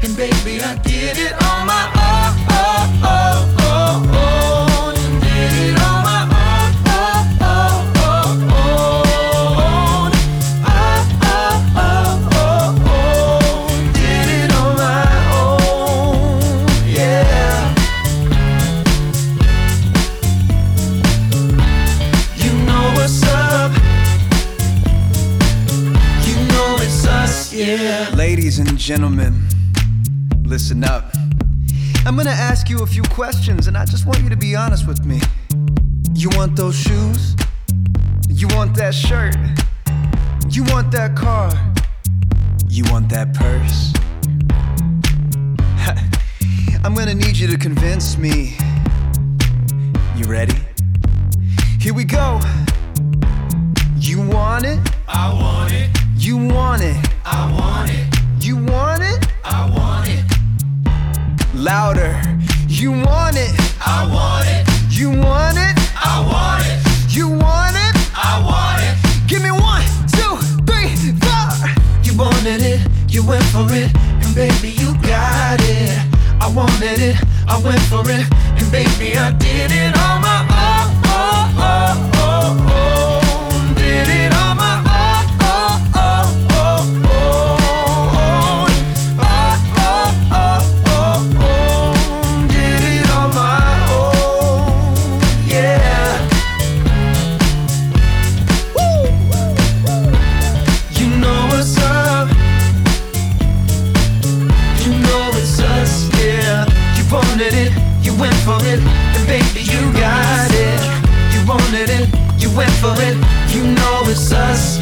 and baby, I did it on my own. Did it on my own. Did it on my own, yeah. You know what's up. You know it's us, yeah. Ladies and gentlemen, listen up. I'm gonna ask you a few questions, and I just want you to be honest with me. You want those shoes? You want that shirt? You want that car? You want that purse? I'm gonna need you to convince me. You ready? Here we go. You want it? I want it. You want it? I want it. You want it? I want it. Louder. You want it? I want it. You want it? I want it. You want it? I want it. Give me 1, 2, 3, 4. You wanted it, you went for it, and baby, you got it. I wanted it, I went for it, and baby, I did it on my own. Did it on my own. Did it on my own, yeah. Woo! You know what's up. You know it's us, yeah. You wanted it, you went for it, and baby, you got it. You wanted it, you went for it. You know it's us,